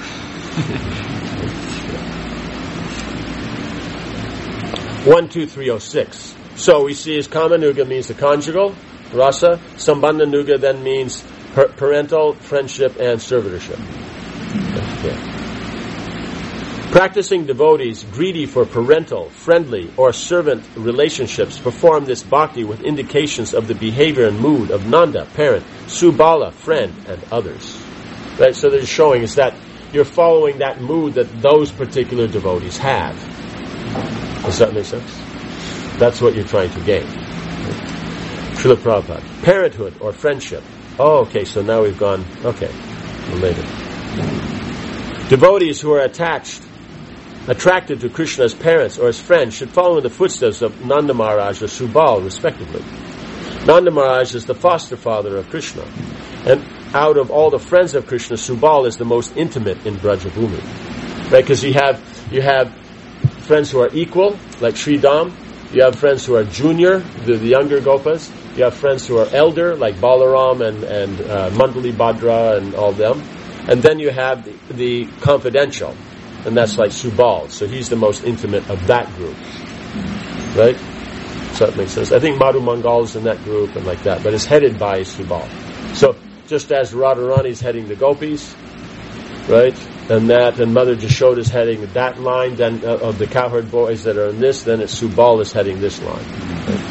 One, two, three, oh, six. So we see as Kamanuga means the conjugal rasa. Sambandha Nuga then means per- parental, friendship, and servitorship. Okay. Practicing devotees greedy for parental, friendly, or servant relationships perform this bhakti with indications of the behavior and mood of Nanda, parent, Subala, friend, and others. Right? So they're showing is that you're following that mood that those particular devotees have. Does that make sense? That's what you're trying to gain. Srila Prabhupada. Parenthood or friendship. Oh, okay, so now we've gone, okay, related. Devotees who are attached, attracted to Krishna as parents or as friends should follow in the footsteps of Nanda Maharaj or Subal, respectively. Nanda Maharaj is the foster father of Krishna. And out of all the friends of Krishna, Subal is the most intimate in Brajabhumi. Right? Because you have, you have friends who are equal, like Sri Dham. You have friends who are junior, the, the younger Gopas. You have friends who are elder, like Balaram and, and uh, Mandali Bhadra and all them. And then you have the, the confidential, and that's like Subal. So he's the most intimate of that group. Right? So that makes sense. I think Madhu Mangal is in that group and like that, but it's headed by Subal. So just as Radharani is heading the Gopis, right? And that, and Mother Jashoda is heading that line, then uh, of the cowherd boys that are in this, then it's Subal is heading this line. Right?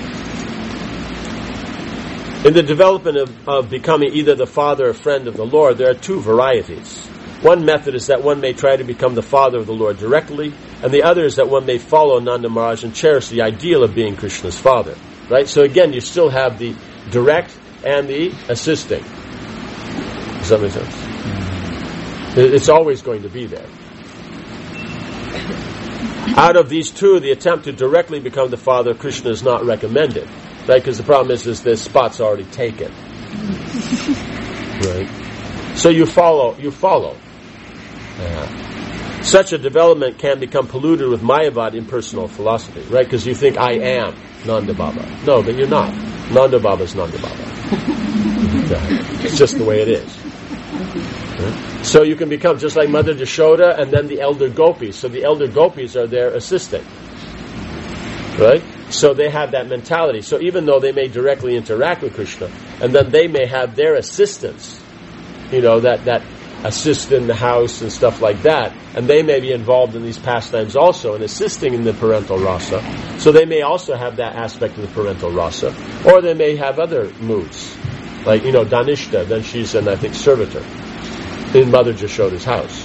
In the development of, of becoming either the father or friend of the Lord, there are two varieties. One method is that one may try to become the father of the Lord directly, and the other is that one may follow Nanda Maharaj and cherish the ideal of being Krishna's father. Right? So again, you still have the direct and the assisting. Does that make sense? It's always going to be there. Out of these two, the attempt to directly become the father of Krishna is not recommended. Right? Because the problem is, is this spot's already taken. Right? So you follow, you follow. Uh, such a development can become polluted with Mayavad impersonal philosophy, right? Because you think, I am Nanda Baba. No, but you're not. Nanda Baba is Nanda Baba. It's just the way it is. Right? So you can become just like Mother Jashoda and then the elder gopis. So the elder gopis are there assisting. Right? So they have that mentality. So even though they may directly interact with Krishna, and then they may have their assistants, you know, that, that assist in the house and stuff like that, and they may be involved in these pastimes also and assisting in the parental rasa. So they may also have that aspect of the parental rasa. Or they may have other moods. Like, you know, Danishta, then she's an, I think, servitor in Mother Jashoda's house.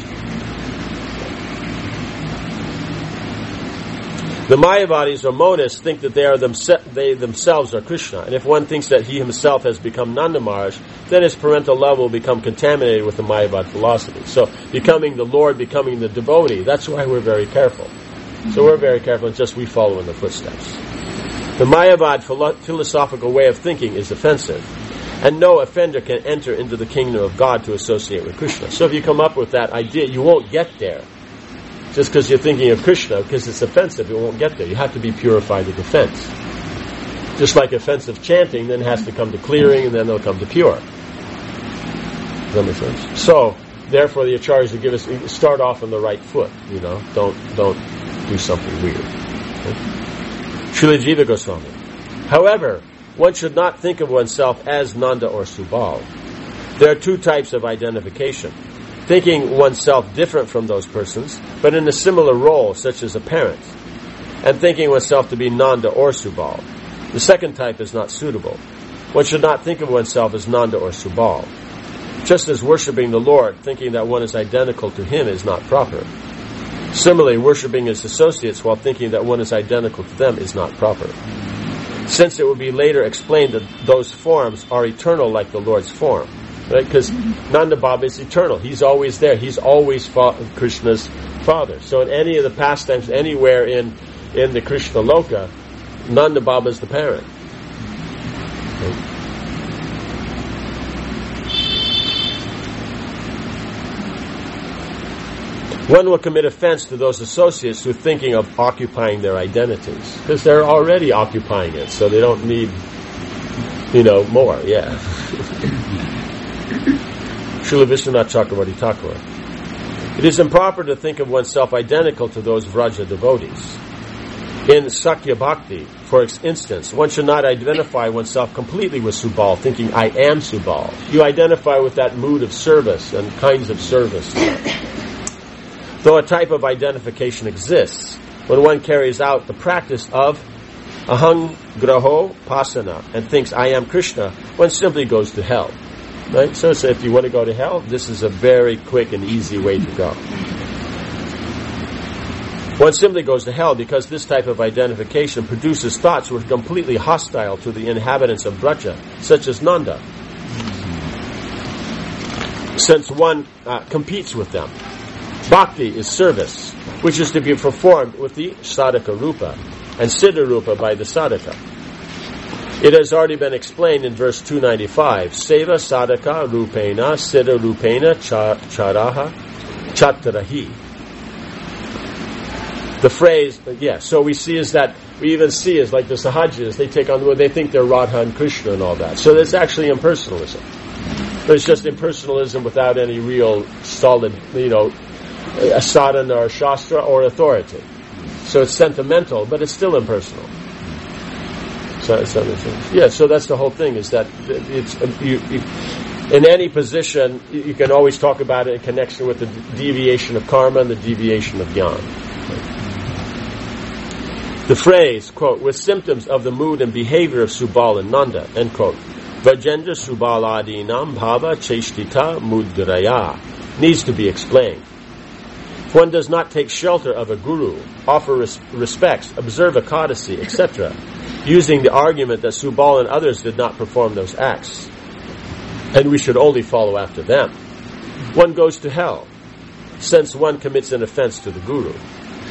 The Mayavadis or monists think that they are themse- they themselves are Krishna, and if one thinks that he himself has become Nanda Maharaj, then his parental love will become contaminated with the Mayavad philosophy. So, becoming the Lord, becoming the devotee, that's why we're very careful. So we're very careful, and just we follow in the footsteps. The Mayavad philo- philosophical way of thinking is offensive, and no offender can enter into the kingdom of God to associate with Krishna. So if you come up with that idea, you won't get there. Just because you're thinking of Krishna, because it's offensive, it won't get there. You have to be purified with offense. Just like offensive chanting then has to come to clearing, and then they'll come to pure. Does that make sense? So, therefore, the acharyas will give us, start off on the right foot, you know. Don't, don't do something weird. Okay? Srila Jiva Goswami. However, one should not think of oneself as Nanda or Subal. There are two types of identification. Thinking oneself different from those persons, but in a similar role, such as a parent, and thinking oneself to be Nanda or Subal. The second type is not suitable. One should not think of oneself as Nanda or Subal. Just as worshipping the Lord, thinking that one is identical to Him, is not proper. Similarly, worshipping His associates while thinking that one is identical to them is not proper. Since it will be later explained that those forms are eternal like the Lord's form. Right? Because Nanda Baba is eternal. He's always there. He's always fa- Krishna's father. So in any of the pastimes, anywhere in, in the Krishna Loka, Nanda Baba is the parent. Right? One will commit offense to those associates who are thinking of occupying their identities. Because they're already occupying it, so they don't need, you know, more. Yeah. Srila Vishwanath Chakravarti Thakur. It is improper to think of oneself identical to those Vraja devotees. In Sakya Bhakti, for instance, one should not identify oneself completely with Subal, thinking, I am Subal. You identify with that mood of service and kinds of service. Though a type of identification exists, when one carries out the practice of Aham Graho Pasana and thinks, I am Krishna, one simply goes to hell. Right? So, so if you want to go to hell, this is a very quick and easy way to go. One simply goes to hell because this type of identification produces thoughts which are completely hostile to the inhabitants of Braja, such as Nanda, since one uh, competes with them. Bhakti is service, which is to be performed with the sadhaka rupa, and siddha rupa by the sadhaka. It has already been explained in verse two ninety-five. Seva sadhaka rupena siddha rupena charaha chatrahi. The phrase, yeah, so we see is that, we even see is like the Sahajas, they take on, they think they're Radha and Krishna and all that. So it's actually impersonalism. But it's just impersonalism without any real solid, you know, a sadhana or a shastra or authority. So it's sentimental, but it's still impersonal. So, so yeah, so that's the whole thing, is that it's you, you, in any position, you can always talk about it in connection with the deviation of karma and the deviation of jnana. The phrase, quote, with symptoms of the mood and behavior of Subal and Nanda, end quote, Vajendra Subaladinam Bhava Cheshtita Mudraya, needs to be explained. If one does not take shelter of a guru, offer res- respects, observe Ekadasi, et cetera, using the argument that Subal and others did not perform those acts, and we should only follow after them, one goes to hell, since one commits an offense to the guru.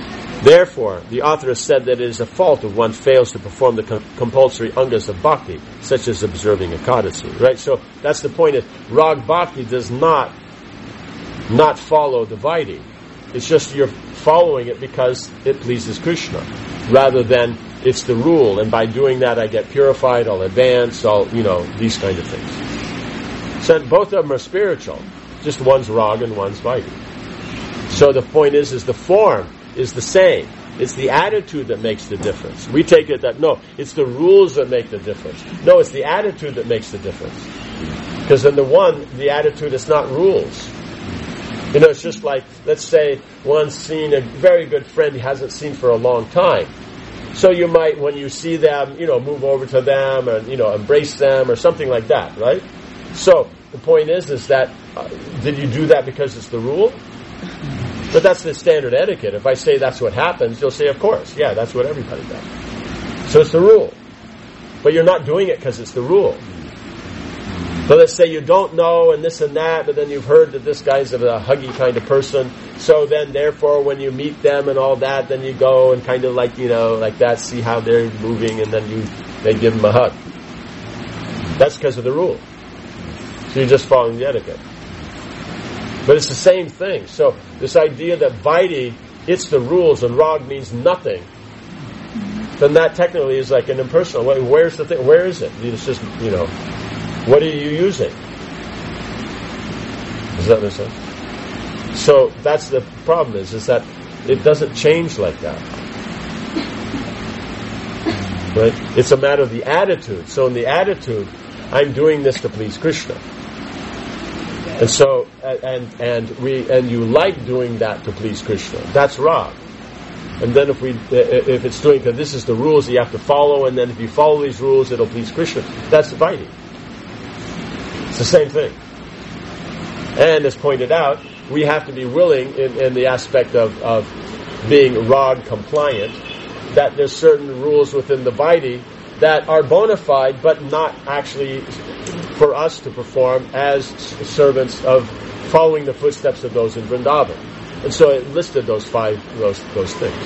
Therefore, the author has said that it is a fault if one fails to perform the com- compulsory angas of bhakti, such as observing Ekadasi. Right? So that's the point. Is Rag Bhakti does not not follow the Vaidhi. It's just you're following it because it pleases Krishna, rather than it's the rule, and by doing that I get purified, I'll advance, I'll, you know, these kind of things. So both of them are spiritual, just one's Rag and one's Vaidhi. So the point is, is the form is the same. It's the attitude that makes the difference. We take it that, no, it's the rules that make the difference. No, it's the attitude that makes the difference. Because in the one, the attitude is not rules. You know, it's just like, let's say one's seen a very good friend he hasn't seen for a long time. So you might, when you see them, you know, move over to them and, you know, embrace them or something like that, right? So the point is, is that, uh, did you do that because it's the rule? But that's the standard etiquette. If I say that's what happens, you'll say, of course, yeah, that's what everybody does. So it's the rule. But you're not doing it because it's the rule. But let's say you don't know and this and that, but then you've heard that this guy's a huggy kind of person. So then, therefore, when you meet them and all that, then you go and kind of like, you know, like that, see how they're moving, and then you they give them a hug. That's because of the rule. So you're just following the etiquette. But it's the same thing. So this idea that Vaidhi, it's the rules and Rag means nothing, then that technically is like an impersonal. Where's the thing? Where is it? It's just, you know, what are you using? Does that make sense? So that's the problem is, is that it doesn't change like that. Right? It's a matter of the attitude. So in the attitude, I'm doing this to please Krishna. And so, and and we and you like doing that to please Krishna. That's Rag. And then if we, if it's doing, because this is the rules you have to follow, and then if you follow these rules, it'll please Krishna. That's the Vaidhi. It's the same thing. And as pointed out, we have to be willing in, in the aspect of, of being Rag compliant, that there's certain rules within the Vaidhi that are bona fide, but not actually for us to perform as servants of following the footsteps of those in Vrindavan. And so it listed those five, those, those things.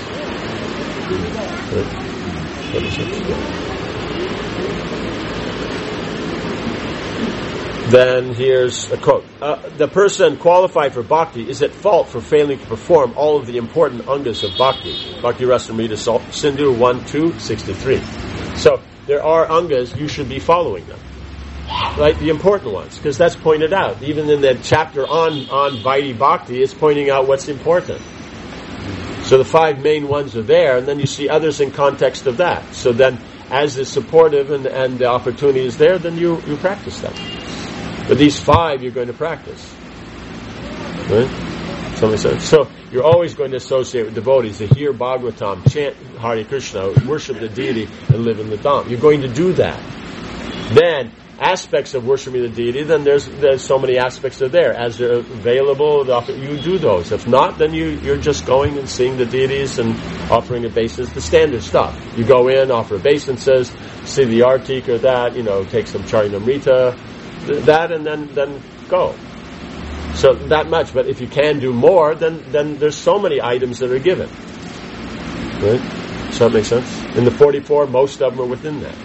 Then here's a quote. Uh, the person qualified for bhakti is at fault for failing to perform all of the important angas of bhakti. Bhakti Rasamrita Sindhu one two sixty-three. So there are angas, you should be following them. Right, the important ones, because that's pointed out. Even in the chapter on, on Vaidhi Bhakti, it's pointing out what's important. So the five main ones are there, and then you see others in context of that. So then, as is supportive and, and the opportunity is there, then you, you practice them. But these five you're going to practice. Right? Somebody said. So you're always going to associate with devotees to hear Bhagavatam, chant Hare Krishna, worship the deity, and live in the Dham. You're going to do that. Then, aspects of worshiping the deity, then there's there's so many aspects are there. As they're available, you do those. If not, then you, you're just going and seeing the deities and offering obeisances, the standard stuff. You go in, offer obeisances, see the artik or that, you know, take some charinamrita, that, and then, then go. So that much. But if you can do more, then, then there's so many items that are given. Right? Does that make sense? In the forty-four, most of them are within that.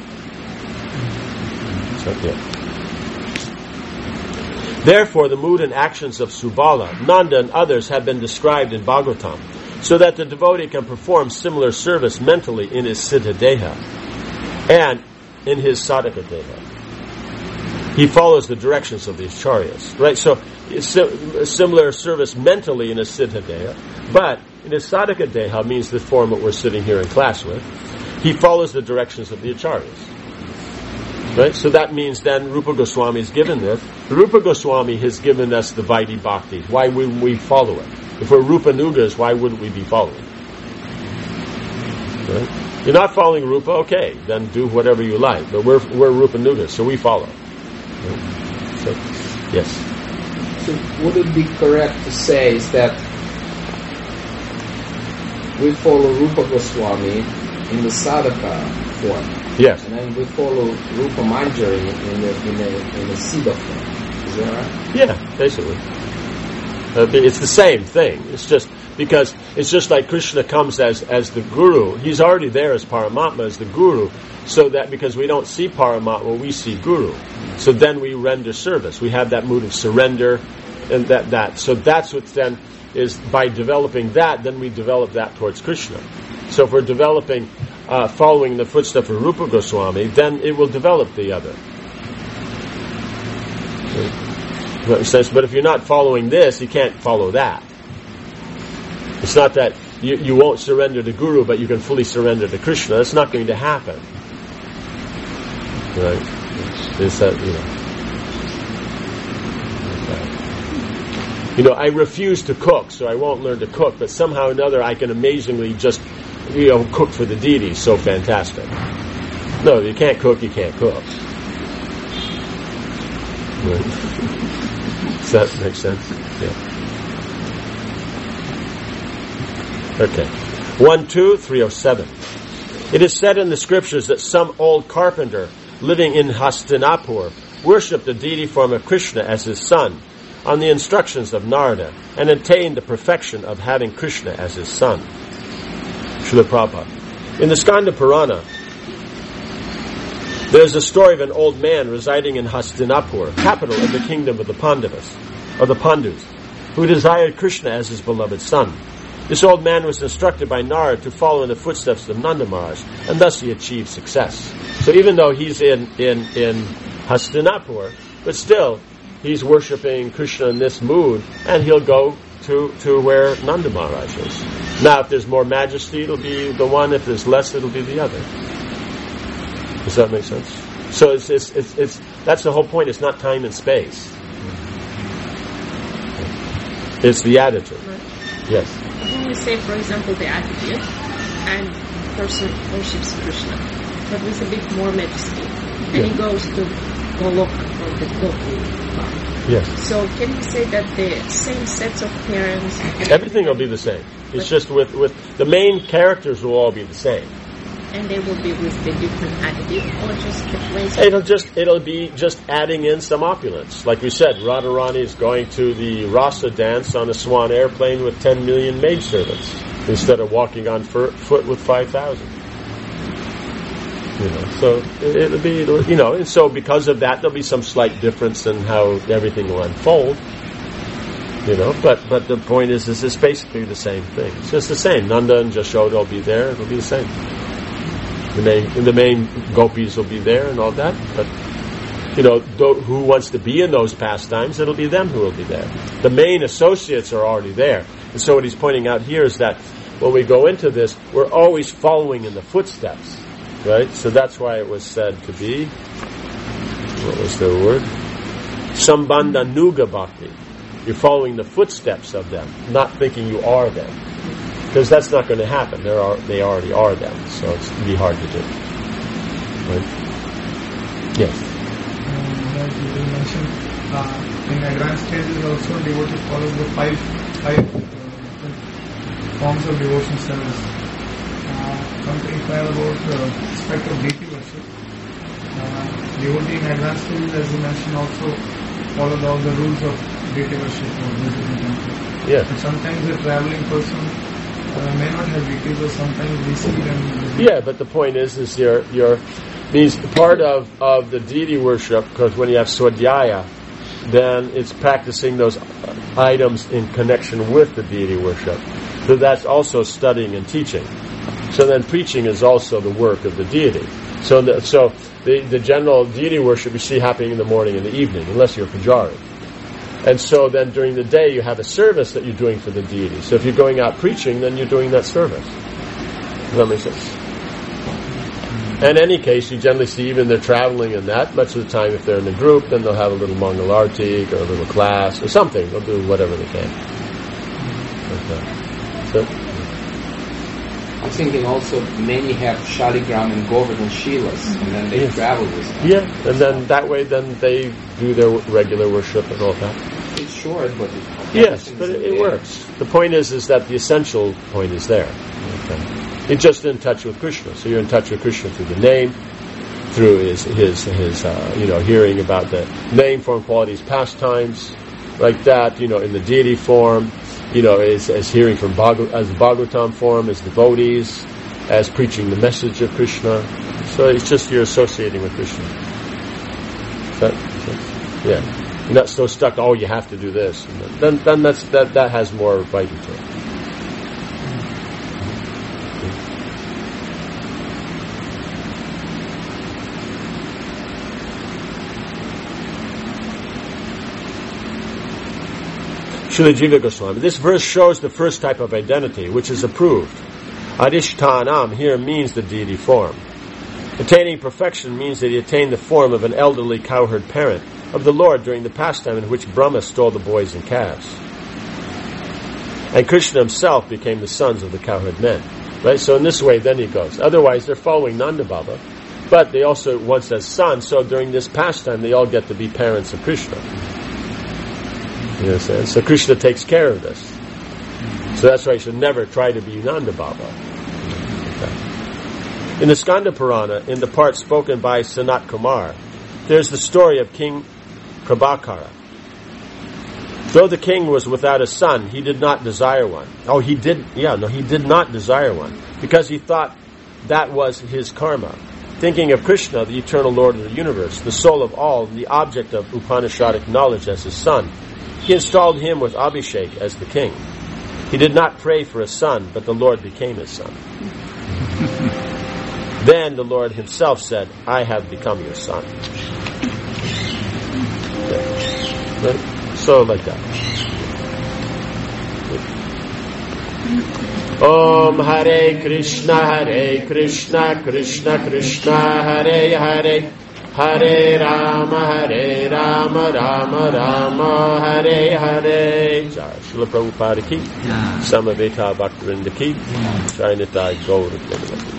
Yeah. Therefore, the mood and actions of Subala, Nanda, and others have been described in Bhagavatam, so that the devotee can perform similar service mentally in his Siddha Deha and in his Sadhaka Deha. He follows the directions of the acharyas, right? So, it's a similar service mentally in his Siddha Deha, but in his Sadhaka Deha means the form that we're sitting here in class with. He follows the directions of the acharyas. Right? So that means then Rupa Goswami has given this. Rupa Goswami has given us the Vaidhi Bhakti. Why wouldn't we follow it? If we're Rupa Nugas, why wouldn't we be following it? Right? You're not following Rupa, okay, then do whatever you like. But we're we're Rupa Nugas, so we follow. Right? So, yes. So would it be correct to say is that we follow Rupa Goswami in the sadhaka form? Yes. And then we follow Rupa Manjari in the in the in the Siddha form. Is that right? Yeah, basically. Uh, it's the same thing. It's just Because it's just like Krishna comes as, as the guru. He's already there as Paramatma, as the guru. So that because we don't see Paramatma, we see Guru. So then we render service. We have that mood of surrender and that, that. So that's what then is, by developing that, then we develop that towards Krishna. So if we're developing, uh, following the footsteps of Rupa Goswami, then it will develop the other. But if you're not following this, you can't follow that. It's not that you, you won't surrender to Guru, but you can fully surrender to Krishna. That's not going to happen. Right? It's that, you know. Okay. You know, I refuse to cook, so I won't learn to cook, but somehow or another I can amazingly just, you know, cook for the deity. So fantastic. No, you can't cook, you can't cook. Right. Does that make sense? Yeah. Okay. one two three oh seven. It is said in the scriptures that some old carpenter living in Hastinapur worshipped the deity form of Krishna as his son on the instructions of Narada and attained the perfection of having Krishna as his son. Srila Prabhupada. In the Skanda Purana, there is a story of an old man residing in Hastinapur, capital of the kingdom of the Pandavas, or the Pandus, who desired Krishna as his beloved son. This old man was instructed by Narada to follow in the footsteps of Nanda Maharaj, and thus he achieved success. So even though he's in, in, in Hastinapur, but still, he's worshipping Krishna in this mood, and he'll go to, to where Nanda Maharaj is. Now, if there's more majesty, it'll be the one. If there's less, it'll be the other. Does that make sense? So it's, it's, it's, it's that's the whole point. It's not time and space. It's the attitude. Yes. When we say, for example, the attitude, and person worships Krishna, but with a bit more majesty, and yeah. he goes to Golok or the Gokul. Yes. So can we say that the same sets of parents? Everything will be the same. It's just with, with the main characters will all be the same. And they will be with the different attitude, or just the place? It'll just it'll be just adding in some opulence. Like we said, Radharani is going to the Rasa dance on a Swan airplane with ten million maidservants instead of walking on fir- foot with five thousand. You know, so it, it'll be it'll, you know, and so because of that, there'll be some slight difference in how everything will unfold. You know, but but the point is, is it's basically the same thing. It's just the same. Nanda and Jashoda will be there. It'll be the same. The main, the main gopis will be there and all that, but you know, th- who wants to be in those pastimes? It'll be them who will be there. The main associates are already there, and so what he's pointing out here is that when we go into this, we're always following in the footsteps, right? So that's why it was said to be, what was the word? Sambandha Nuga Bhakti. You're following the footsteps of them, not thinking you are them. Because that's not going to happen. There are, they already are them, so it's going to be hard to do. Right? Yes. Um, as you mentioned, uh, in advanced stages also devotee follows the five, five uh, forms of devotion service. Uh, come to inquire about the aspect of deity worship. Uh, devotee in advanced stages, as you mentioned, also follows all the rules of deity worship or visiting temple. Yeah. But sometimes a traveling person Uh, may not have details, but sometimes we see them. Yeah, but the point is, is your your means part of, of the deity worship, because when you have swadhyaya, then it's practicing those items in connection with the deity worship. So that's also studying and teaching. So then preaching is also the work of the deity. So the, so the the general deity worship you see happening in the morning and the evening, unless you're pujari. And so then during the day you have a service that you're doing for the deity. So if you're going out preaching, then you're doing that service. Does that make sense? In any case, you generally see even they're traveling and that, much of the time if they're in a group, then they'll have a little Mangalartik or a little class or something. They'll do whatever they can. Okay. So, I'm thinking also many have Shaligram and Govardhan Shilas, and then they yes. travel with them. Yeah, and then that way then they do their regular worship and all that. It's short, but it yes, but it, it works. The point is, is that the essential point is there. Okay. You're just in touch with Krishna, so you're in touch with Krishna through the name, through his his his uh, you know hearing about the name, form, qualities, pastimes, like that. You know, in the deity form, you know, as, as hearing from Bhagavad, as the Bhagavatam form, as devotees, as preaching the message of Krishna. So it's just you're associating with Krishna. Is that, is that, yeah. You're not so stuck, oh, you have to do this. And then, then that's, that, that has more vital to it. Srila Jiva Goswami. This verse shows the first type of identity, which is approved. Adishtanam here means the deity form. Attaining perfection means that he attained the form of an elderly cowherd parent of the Lord during the pastime in which Brahma stole the boys and calves. And Krishna himself became the sons of the cowherd men. Right? So in this way then he goes. Otherwise they're following Nanda Baba, but they also once as sons, so during this pastime they all get to be parents of Krishna. You understand? So Krishna takes care of this. So that's why you should never try to be Nanda Baba. Okay. In the Skanda Purana, in the part spoken by Sanat Kumar, there's the story of King Prabhakara. Though the king was without a son, he did not desire one. Oh, he did, yeah, no, he did not desire one, because he thought that was his karma. Thinking of Krishna, the eternal Lord of the universe, the soul of all, the object of Upanishadic knowledge as his son, he installed him with Abhishek as the king. He did not pray for a son, but the Lord became his son. Then the Lord himself said, I have become your son. Okay. Right? So like that. Om Hare Krishna, Hare Krishna, Krishna Krishna, Hare Hare, Hare Rama, Hare Rama, Rama Rama, Hare Hare. Jai Srila Prabhupada ki, Samaveta Bhaktivinoda ki, Jai Nitai Gaura Prabhupada.